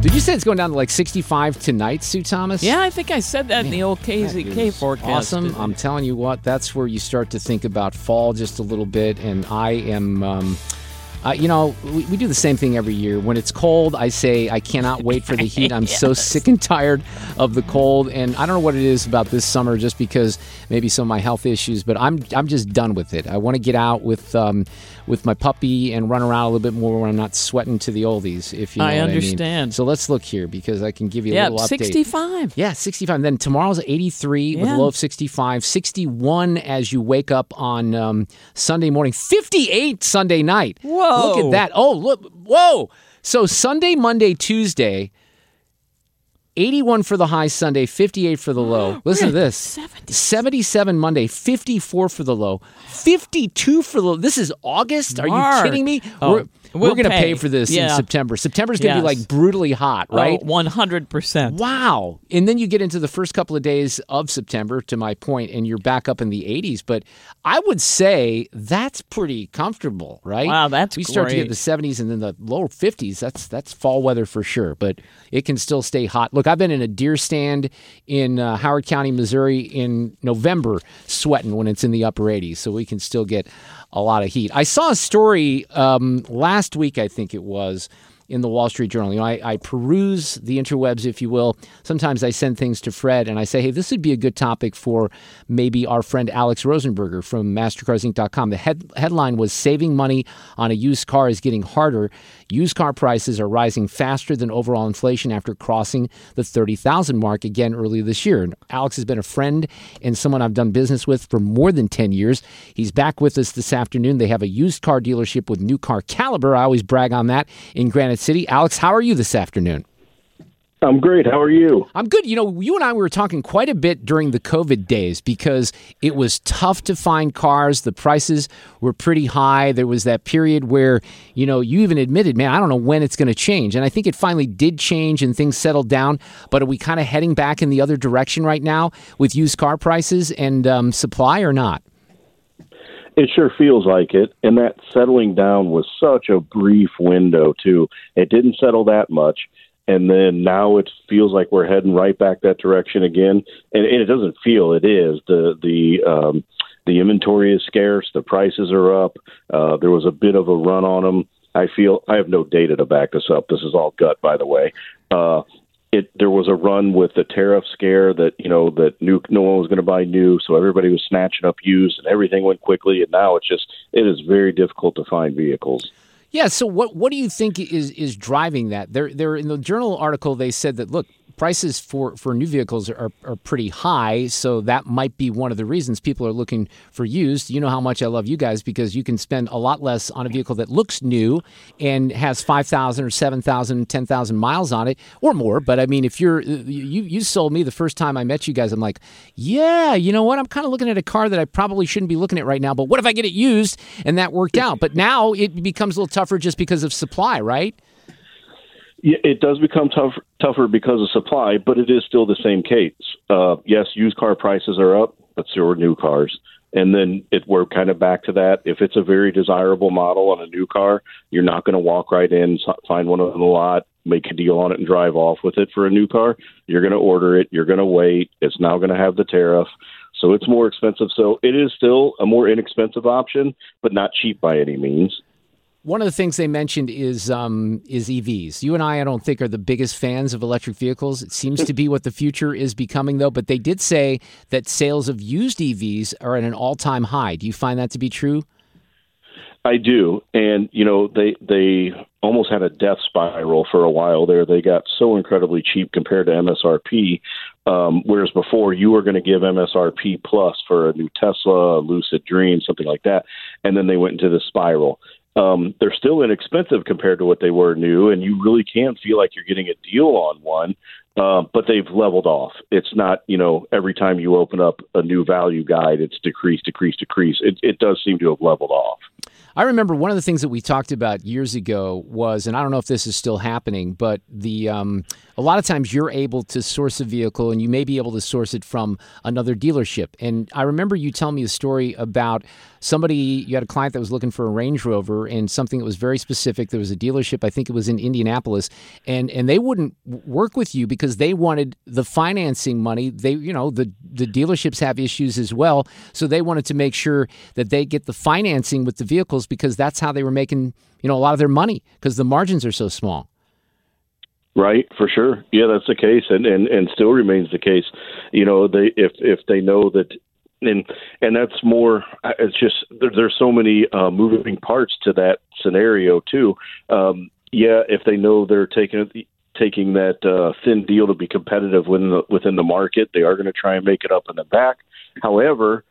Did you say it's going down to like 65 tonight, Sue Thomas? Yeah, I think I said that in the old KZK forecast. Awesome. I'm telling you what, that's where you start to think about fall just a little bit. And I am, we do the same thing every year. When it's cold, I say I cannot wait for the heat. I'm so sick and tired of the cold. And I don't know what it is about this summer, just because maybe some of my health issues, but I'm just done with it. I want to get out with my puppy and run around a little bit more when I'm not sweating to the oldies, if you know what I understand. mean. So let's look here, because I can give you a little update. 65. Yeah, 65. And then tomorrow's 83 with a low of 65. 61 as you wake up on Sunday morning. 58 Sunday night. Whoa. Look at that. Oh, look. Whoa. So Sunday, Monday, Tuesday, 81 for the high Sunday, 58 for the low. Listen to this. 77 Monday, 54 for the low, 52 for the low. This is August? Are you kidding me? We're going to pay for this in September. September's going to be like brutally hot, right? 100%. Wow. And then you get into the first couple of days of September, to my point, and you're back up in the 80s. But I would say that's pretty comfortable, right? Wow, that's We start to get the 70s and then the lower 50s. That's fall weather for sure. But it can still stay hot. Look, I've been in a deer stand in Howard County, Missouri in November sweating when it's in the upper 80s. So we can still get a lot of heat. I saw a story last week, I think it was, in the Wall Street Journal. You know, I peruse the interwebs, if you will. Sometimes I send things to Fred and I say, hey, this would be a good topic for maybe our friend Alex Rosenberger from MasterCarsInc.com. The headline was, saving money on a used car is getting harder. Used car prices are rising faster than overall inflation after crossing the 30,000 mark again earlier this year. And Alex has been a friend and someone I've done business with for more than 10 years. He's back with us this afternoon. They have a used car dealership with New Car Caliber. I always brag on that in Granite City. Alex, how are you this afternoon? I'm great. How are you? I'm good. You know, you and I were talking quite a bit during the COVID days because it was tough to find cars. The prices were pretty high. There was that period where, you know, you even admitted, man, I don't know when it's going to change. And I think it finally did change and things settled down. But are we kind of heading back in the other direction right now with used car prices and supply, or not? It sure feels like it. And that settling down was such a brief window, too. It didn't settle that much. And then now it feels like we're heading right back that direction again. And it doesn't feel, it is. The inventory is scarce. The prices are up. There was a bit of a run on them. I have no data to back this up. This is all gut, by the way. There was a run with the tariff scare that, you know, that no one was going to buy new. So everybody was snatching up used and everything went quickly. And now it is very difficult to find vehicles. Yeah. So what do you think is driving that? They're in the Journal article, they said that, look, prices for new vehicles are pretty high, so that might be one of the reasons people are looking for used. You know how much I love you guys, because you can spend a lot less on a vehicle that looks new and has 5,000 or 7,000, 10,000 miles on it or more. But I mean, if you sold me the first time I met you guys, I'm like, yeah, you know what? I'm kind of looking at a car that I probably shouldn't be looking at right now, but what if I get it used? And that worked out. But now it becomes a little tougher just because of supply, right? Yeah, it does become tougher because of supply, but it is still the same case. Yes, used car prices are up, but so are new cars. And then we're kind of back to that. If it's a very desirable model on a new car, you're not going to walk right in, find one on the lot, make a deal on it, and drive off with it for a new car. You're going to order it. You're going to wait. It's now going to have the tariff. So it's more expensive. So it is still a more inexpensive option, but not cheap by any means. One of the things they mentioned is EVs. You and I don't think, are the biggest fans of electric vehicles. It seems to be what the future is becoming, though. But they did say that sales of used EVs are at an all-time high. Do you find that to be true? I do. And, you know, they almost had a death spiral for a while there. They got so incredibly cheap compared to MSRP, whereas before you were going to give MSRP plus for a new Tesla, a Lucid Dream, something like that. And then they went into the spiral. They're still inexpensive compared to what they were new, and you really can feel like you're getting a deal on one, but they've leveled off. It's not, you know, every time you open up a new value guide, it's decrease. It does seem to have leveled off. I remember one of the things that we talked about years ago was, and I don't know if this is still happening, but a lot of times you're able to source a vehicle and you may be able to source it from another dealership. And I remember you telling me a story about you had a client that was looking for a Range Rover and something that was very specific. There was a dealership, I think it was in Indianapolis, and they wouldn't work with you because they wanted the financing money. The dealerships have issues as well, so they wanted to make sure that they get the financing with the vehicles because that's how they were making, a lot of their money because the margins are so small. Right, for sure. Yeah, that's the case, and still remains the case. If they know that, and that's more. It's just there's so many moving parts to that scenario too. If they know they're taking that thin deal to be competitive within the market, they are going to try and make it up in the back. However,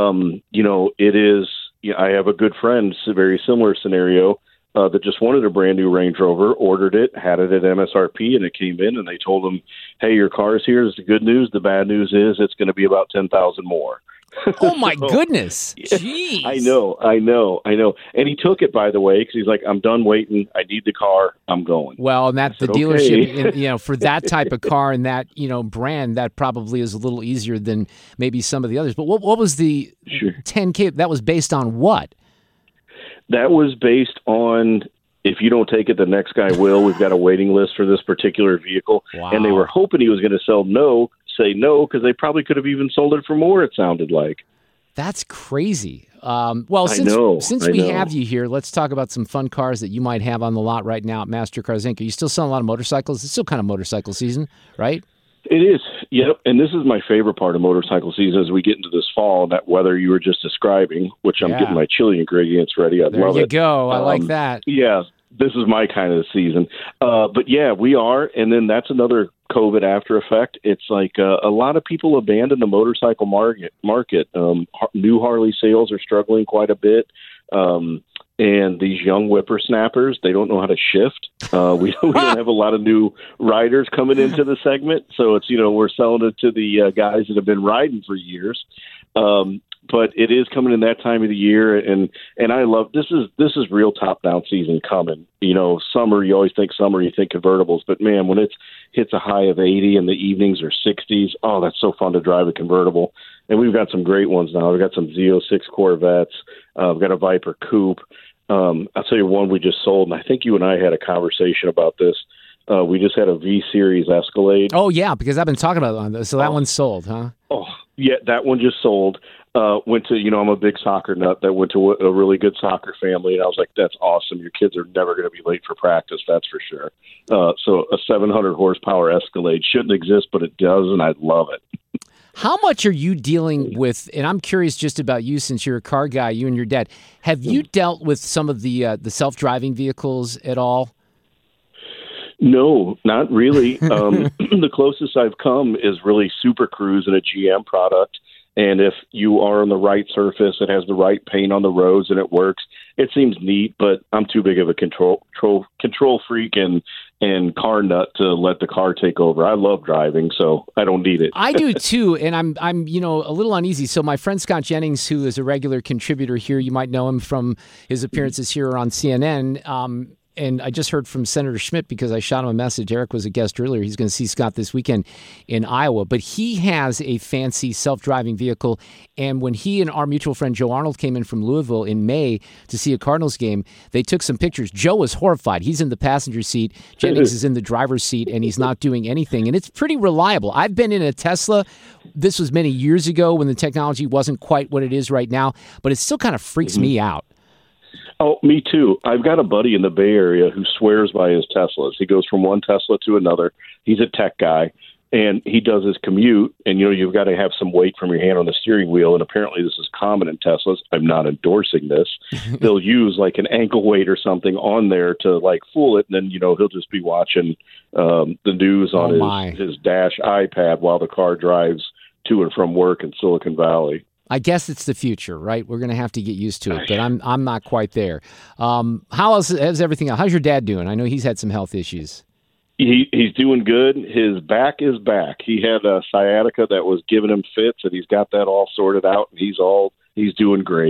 it is. I have a good friend, a very similar scenario. That just wanted a brand new Range Rover, ordered it, had it at MSRP, and it came in, and they told him, "Hey, your car's here. Is the good news. The bad news is it's going to be about $10,000 more." Oh my goodness! Jeez. I know. And he took it, by the way, because he's like, "I'm done waiting. I need the car. I'm going." Well, and that's the dealership, for that type of car and that brand, that probably is a little easier than maybe some of the others. But what was the $10K? That was based on what? That was based on, if you don't take it, the next guy will. We've got a waiting list for this particular vehicle. Wow. And they were hoping he was going to say no, because they probably could have even sold it for more, it sounded like. That's crazy. Since we have you here, let's talk about some fun cars that you might have on the lot right now at Master Cars Inc. Are you still selling a lot of motorcycles? It's still kind of motorcycle season, right? It is, yep. And this is my favorite part of motorcycle season as we get into this fall, that weather you were just describing, which I'm getting my chili ingredients ready. I love it. There you go. I like that. Yeah, this is my kind of season. But yeah, we are. And then that's another COVID after effect. It's like a lot of people abandon the motorcycle market. New Harley sales are struggling quite a bit. And these young whippersnappers, they don't know how to shift. We don't have a lot of new riders coming into the segment. So it's, we're selling it to the guys that have been riding for years. But it is coming in that time of the year. And I love, this is real top down season coming. Summer, you always think summer, you think convertibles, but man, when it hits a high of 80 and the evenings are 60s, oh, that's so fun to drive a convertible. And we've got some great ones now. We've got some Z06 Corvettes. We've got a Viper Coupe. I'll tell you one we just sold, and I think you and I had a conversation about this. We just had a V-Series Escalade. Oh, yeah, because I've been talking about it. So that one's sold, huh? Oh, yeah, that one just sold. Went to, I'm a big soccer nut that went to a really good soccer family, and I was like, that's awesome. Your kids are never going to be late for practice, that's for sure. So a 700 horsepower Escalade shouldn't exist, but it does, and I love it. How much are you dealing with, and I'm curious just about you since you're a car guy, you and your dad, have you dealt with some of the self-driving vehicles at all? No, not really. The closest I've come is really Super Cruise and a GM product. And if you are on the right surface, it has the right paint on the roads and it works. It seems neat, but I'm too big of a control freak and car nut to let the car take over. I love driving, so I don't need it. I do too, and I'm a little uneasy. So my friend Scott Jennings, who is a regular contributor here, you might know him from his appearances here on CNN. And I just heard from Senator Schmidt because I shot him a message. Eric was a guest earlier. He's going to see Scott this weekend in Iowa. But he has a fancy self-driving vehicle. And when he and our mutual friend Joe Arnold came in from Louisville in May to see a Cardinals game, they took some pictures. Joe was horrified. He's in the passenger seat. Jennings is in the driver's seat, and he's not doing anything. And it's pretty reliable. I've been in a Tesla. This was many years ago when the technology wasn't quite what it is right now. But it still kind of freaks me out. Oh, me too. I've got a buddy in the Bay Area who swears by his Teslas. He goes from one Tesla to another. He's a tech guy, and he does his commute, and, you've got to have some weight from your hand on the steering wheel, and apparently this is common in Teslas. I'm not endorsing this. They'll use, like, an ankle weight or something on there to, like, fool it, and then, he'll just be watching the news on his dash iPad while the car drives to and from work in Silicon Valley. I guess it's the future, right? We're going to have to get used to it, but I'm not quite there. How else is everything else? How's your dad doing? I know he's had some health issues. He's doing good. His back is back. He had a sciatica that was giving him fits, and he's got that all sorted out, and he's doing great.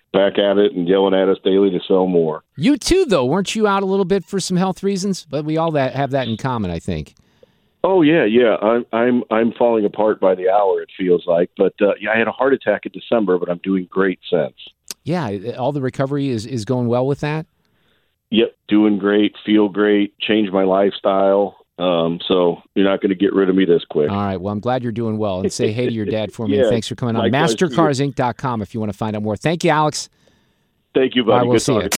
back at it and yelling at us daily to sell more. You too, though. Weren't you out a little bit for some health reasons? But we all have that in common, I think. Oh yeah. I'm falling apart by the hour. It feels like, but I had a heart attack in December, but I'm doing great since. Yeah, all the recovery is going well with that. Yep, doing great, feel great, change my lifestyle. So you're not going to get rid of me this quick. All right. Well, I'm glad you're doing well. And say hey to your dad for me. Yeah, And thanks for coming on. likewise to you. MasterCarsInc.com if you want to find out more. Thank you, Alex. Thank you, buddy. All right, we'll Good see you. talking.